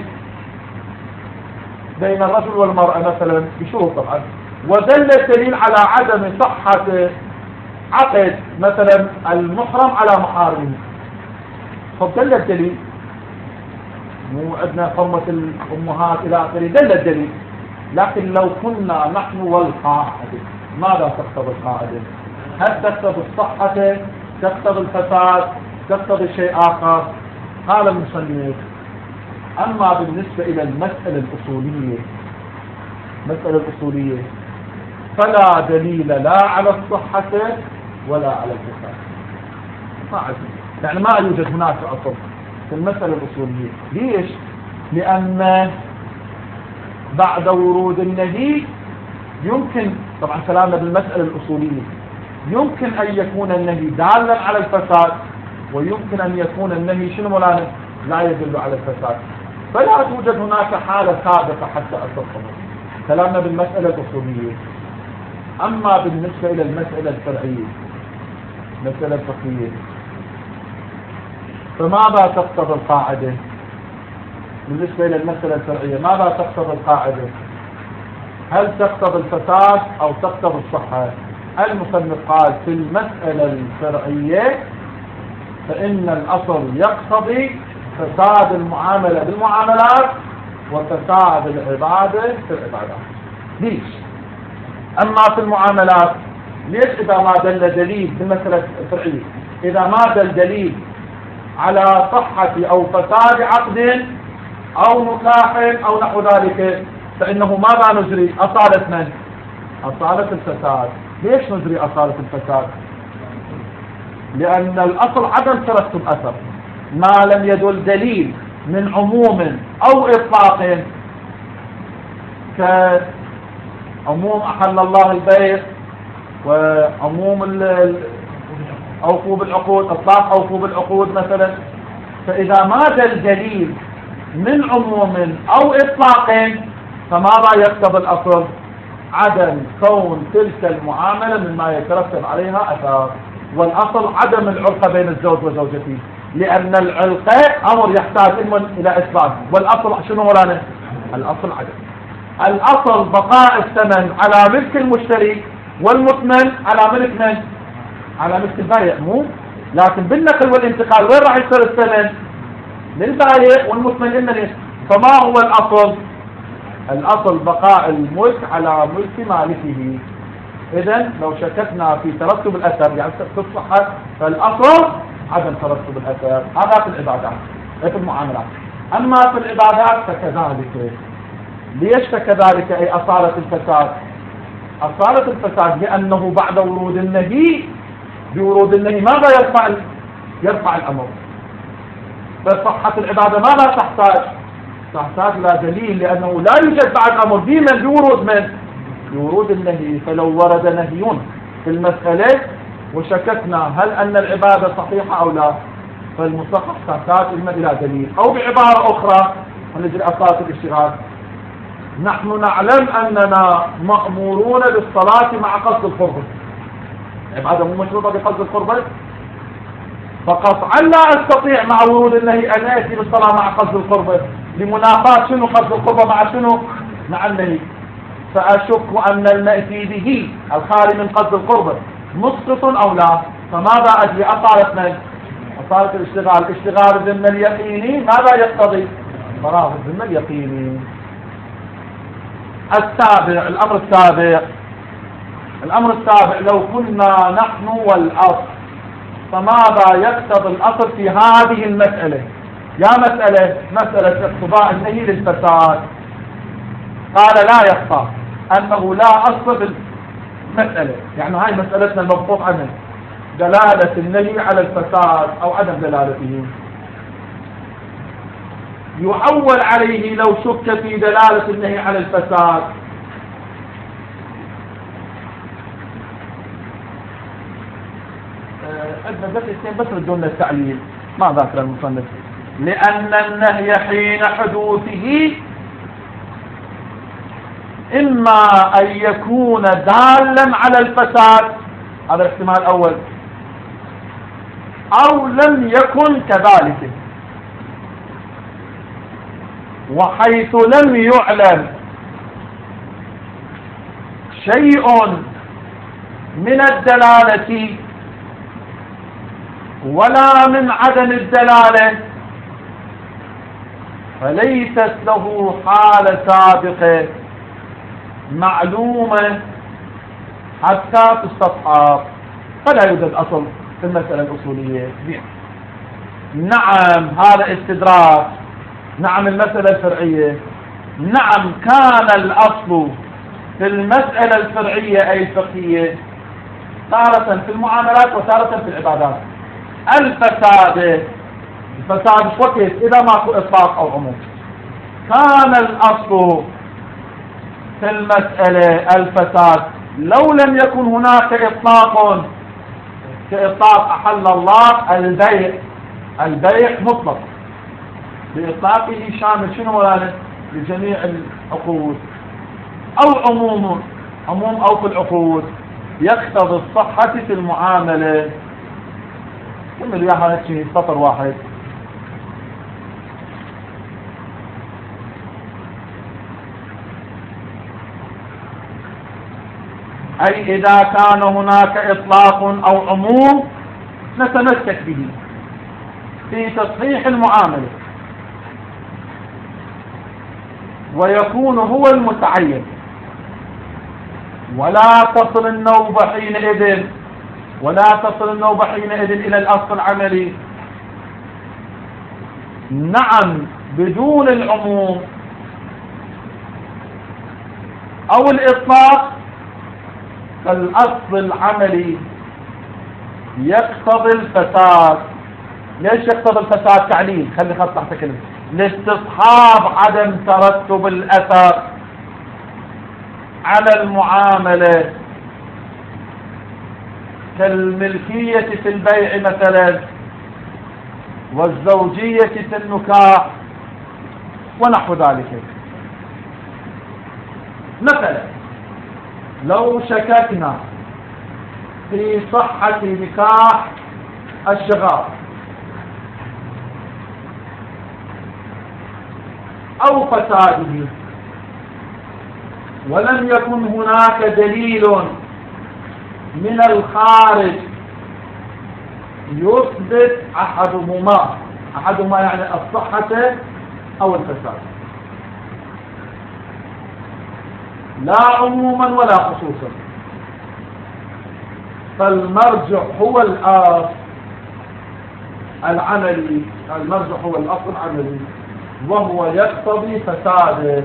بين الرجل والمرأة مثلا بشروط طبعا، ودل الدليل على عدم صحة عقد مثلا المحرم على محارمه. فدل الدليل، مو عندنا حرمة الأمهات إلى آخره، دل الدليل. لكن لو كنا نحن والقاعدة، ماذا تقتضي القاعدة؟ هل تقتضي الصحة، تقتضي الفساد، تقتضي شيء آخر؟ قال المصنف: أما بالنسبة إلى المسألة الأصولية فلا دليل لا على الصحة ولا على الفساد. يعني ما يوجد هناك أصل في المسألة الأصولية. ليش؟ لأن بعد ورود النهي يمكن، طبعا كلامنا بالمسألة الأصولية، يمكن أن يكون النهي دالا على الفساد، ويمكن أن يكون النهي شنو مولانا؟ لا يدل على الفساد. فلا توجد هناك حالة سابقة حتى أصدقه. كلامنا بالمسألة الأصولية. أما بالنسبة إلى المسألة الفرعية، المسألة الفقهية، فماذا تقتضي القاعدة؟ بالنسبة إلى المسألة الفرعية ماذا تقتضي القاعدة؟ هل تقتضي الفساد أو تقتضي الصحة؟ المصنف قال: في المسألة الفرعية فإن الأصل يقتضي فساد المعاملة بالمعاملات وفساد العبادة في العبادات. ليش؟ أما في المعاملات ليش إذا ما دل دليل في المسألة الفرعية، إذا ما دل دليل على صحة أو فساد عقد أو نكاح أو نحو ذلك، فإنه ماذا نجري؟ أصالة من؟ أصالة الفساد. ليش نجري أصالة الفساد؟ لأن الأصل عدم ترتب أثر. ما لم يدل دليل من عموم أو إطلاق، كعموم أحل الله البيع وعموم أوفوا بالعقود، إطلاق أوفوا بالعقود مثلا. فإذا مات الدليل من عموم أو إطلاق فماذا يقتضي الأصل؟ عدم كون تلك المعاملة مما يترتب عليها أثار. والأصل عدم العلقة بين الزوج وزوجته، لأن العلقة أمر يحتاج إلى إثبات، والأصل شنو مولانا؟ الأصل عدم. الأصل بقاء الثمن على ملك المشتري، والمثمن على ملك من؟ على ملك البائع. مو لكن بالنقل والانتقال وين راح يصير الثمن؟ للبائع، والمثمن لمن؟ فما هو الأصل؟ الأصل بقاء الملك على ملك مالكه. إذن لو شككنا في ترتب الأثر يعني في الصحة، فالأصل عدم ترتب الأثر. هذا في العبادات، في المعاملات. أما في العبادات فكذلك. ليش فكذلك؟ أي أصالة الفساد. أصالة الفساد لأنه بعد ورود النهي، بورود النهي ماذا يرفع الأمر. فصحة العبادة ماذا تحتاج لا دليل، لأنه لا يوجد بعد أمر ديما بورود النهي. فلو ورد نهي في المسألة وشككنا هل أن العبادة صحيحة أو لا، فالمصحح تحتاج إما إلى دليل. أو بعبارة أخرى ونجري أصالة الاشتغال، نحن نعلم أننا مأمورون بالصلاة مع قصد القربة. العبادة مو مشروطة بقصد القربة، فقطعا لا أستطيع مع ورود النهي أن أتي بالصلاة مع قصد القربة، لمنافاة شنو قصد القربة مع شنو؟ مع النهي. فأشك أن المأتي به الخالي من قصد القربة مسقط أو لا. فماذا أجري؟ أصالة من؟ أصالة الاشتغال. اشتغال الذمة اليقيني ماذا يقتضي؟ براءة الذمة اليقيني. الأمر السابع لو كنا نحن والأصل، فماذا يقتضي الأصل في هذه المسألة؟ يا مسألة اقتضاء النهي للفساد. قال لا يخفى أنه لا أصل بالمسألة، يعني هاي مسألتنا المبسوط عنها، دلالة النهي على الفساد أو عدم دلالته. يعول عليه لو شك في دلالة النهي على الفساد. عندنا ذكرتين بس بدون التعليل، ما ذاكر المصنف. لأن النهي حين حدوثه إما أن يكون دالا على الفساد، هذا الاحتمال الأول، أو لم يكن كذلك. وحيث لم يعلم شيء من الدلالة ولا من عدم الدلالة، فليست له حالة سابقة معلومة حتى تستصحب، فلا يوجد أصل في المسألة الأصولية. نعم هذا استدراك. نعم المسألة الفرعية، نعم كان الأصل في المسألة الفرعية أي الفقهية تارة في المعاملات وتارة في العبادات. الفساد وقت إذا ماكو إطلاق أو عموم. كان الأصل في المسألة الفساد لو لم يكن هناك إطلاق، كإطلاق أحل الله البيع مطلق، بإطلاقه شامل شنو ولا لجميع العقود، أو عموم أو في العقود يقتضي الصحة في المعاملة. كمل يا هذا شيء سطر واحد. أي إذا كان هناك إطلاق أو عموم نتمسك به في تصحيح المعاملة، ويكون هو المتعين، ولا تصل النوبة حينئذ إلى الأصل العملي. نعم بدون العموم أو الإطلاق فالأصل العملي يقتضي الفساد. ليش يقتضي الفساد؟ تعليل، خلي خط تحت كلمة لاستصحاب عدم ترتب الأثر على المعاملة كالملكية في البيع مثلا، والزوجية في النكاح ونحو ذلك. مثلا لو شككنا في صحة نكاح الشغار أو فساده ولم يكن هناك دليل من الخارج يثبت أحدهما يعني الصحة أو الفساد، لا عموما ولا خصوصا، فالمرجع هو الأصل العملي، المرجع هو الأصل العملي وهو يقتضي فساده،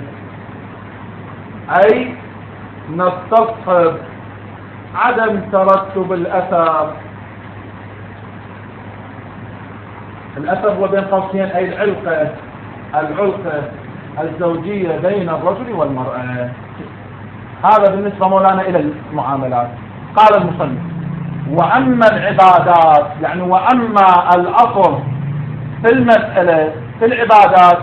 أي نستصحب عدم ترتب الأثر. الأثر هو بين قوسين أي العلقة الزوجية بين الرجل والمرأة. هذا بالنسبة مولانا إلى المعاملات. قال المصنف: وأما العبادات، يعني وأما الأصل في المسألة في العبادات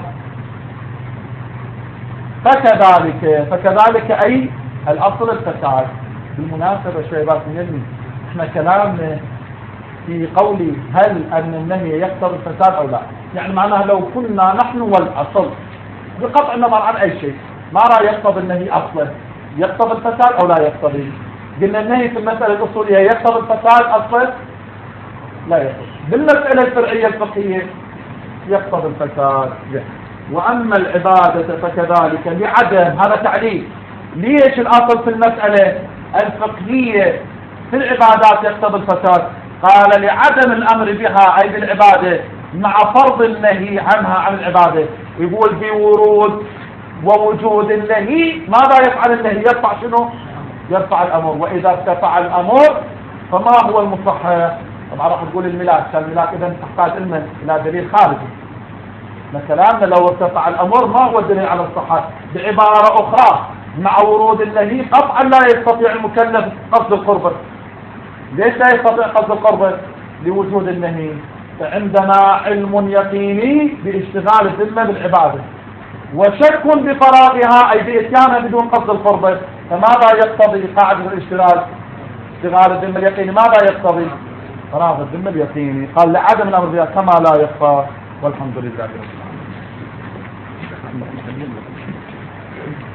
فكذلك أي الأصل الفساد. بالمناسبة شباب من احنا كلامنا في قولي هل أن النهي يقتضي الفساد أو لا، يعني معناها لو كنا نحن والأصل بقطع النظر عن أي شيء ما رأى يقتضي النهي أصلا يقتضي الفساد أو لا يقتضي. قلنا النهي في المسألة الأصولية يقتضي الفساد أصلا لا يقتضي، بالمسألة الفرعية الفقهية يقتضي الفساد. وأما العبادة فكذلك لعدم، هذا تعليل ليش الأصل في المسألة الفقهية في العبادات يقتضي الفساد. قال: لعدم الأمر بها أي بالعبادة مع فرض النهي عنها عن العبادة. يقول بورود ووجود النهي ماذا يفعل النهي؟ يرفع شنو؟ يرفع الأمر. وإذا ارتفع الأمر فما هو المصحح؟ طبعا راح تقول الملاك، فالملاك إذا تحتاج إلى دليل خارجي. مثلا لو ارتفع الأمر ما هو الدليل على الصحة؟ بعبارة أخرى مع ورود النهي قطعا لا يستطيع المكلف قصد القربة. ليش لا يستطيع قصد القربة؟ لوجود النهي. فعندنا علم يقيني باشتغال الذمة بالعبادة، وشك بفراغها أي بإتيانها بدون قصد القربة. فماذا يقتضي قاعدة الاشتغال الذمة اليقيني؟ ماذا يقتضي؟ فراغ الذمة اليقيني. قال: لعدم الأمر بها كما لا يخفى. والحمد لله رب العالمين.